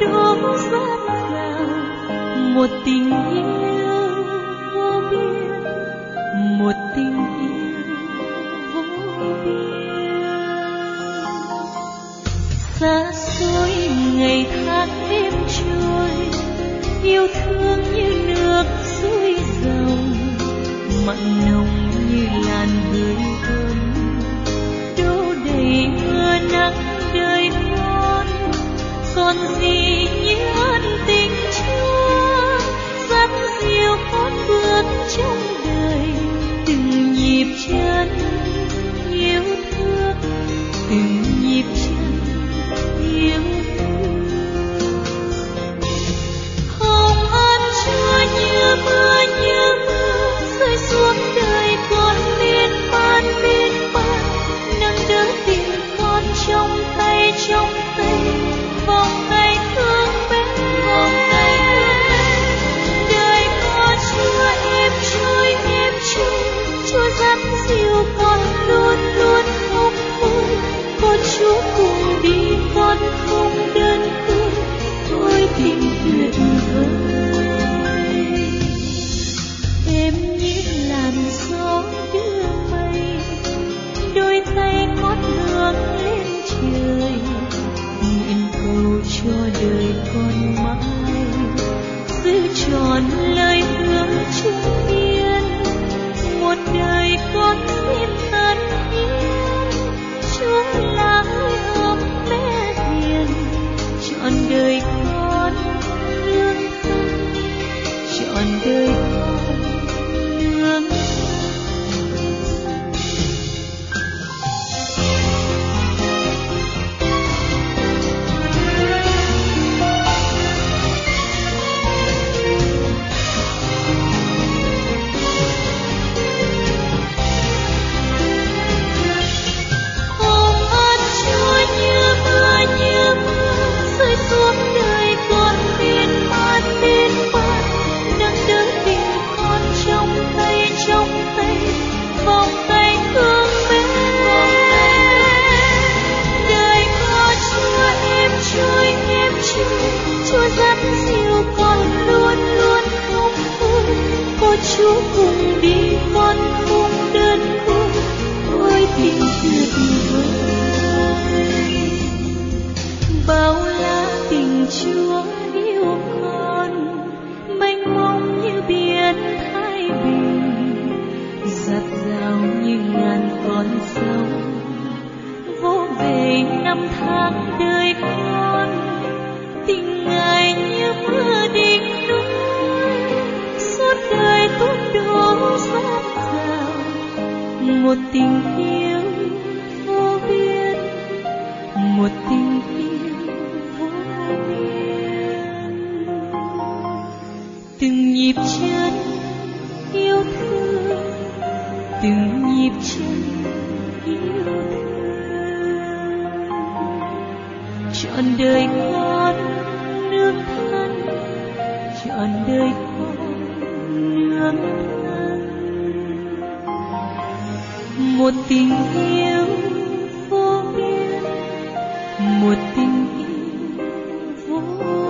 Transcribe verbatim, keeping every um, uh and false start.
đổ dạt dào, một tình yêu vô biên, một tình yêu vô biên. Xa xôi ngày tháng đêm trôi, yêu thương như nước suối dòng, mặn nồng như làn hơi ấm, đổ đầy mưa nắng đời con. Còn gì như ân tình Chúa dắt dìu con bước trong đời, từng nhịp chân yêu thương, từng nhịp chân yêu thương. Hồng ân Chúa như mưa như mưa rơi xuống đời con miên man miên man, nâng đỡ tình con trong tay trong tay, vòng tay thương mến, vòng tay thương mến. Đời có Chúa êm trôi êm trôi, Chúa dắt dìu con luôn luôn không vui. Có Chúa cùng đi con không đơn côi, ôi tình tuyệt vời. Êm như làn gió đưa mây, đôi tay con hướng lên trời, nguyện cầu cho đời con mãi giữ tròn lời hứa trung biên. Một đời con xin tận hiến, Chúa là hơi ấm mẹ hiền, trọn đời con nương thân, trọn đời con nương thân. Chúa dắt dìu con luôn luôn không vui, có Chúa cùng đi con không đơn côi, ôi tình tuyệt vời. Bao la tình Chúa yêu con, mênh mông như biển Thái Bình, dạt dào như ngàn con sông, vỗ về năm tháng đời con. Tình Ngài như mưa đỉnh núi, suốt đời tuôn đổ dạt dào, một tình yêu vô biên, một tình yêu vô biên. Từng nhịp chân yêu thương, từng nhịp chân yêu thương, trọn đời con nương thân, trọn đời con nương thân. Một tình yêu vô biên, một tình yêu vô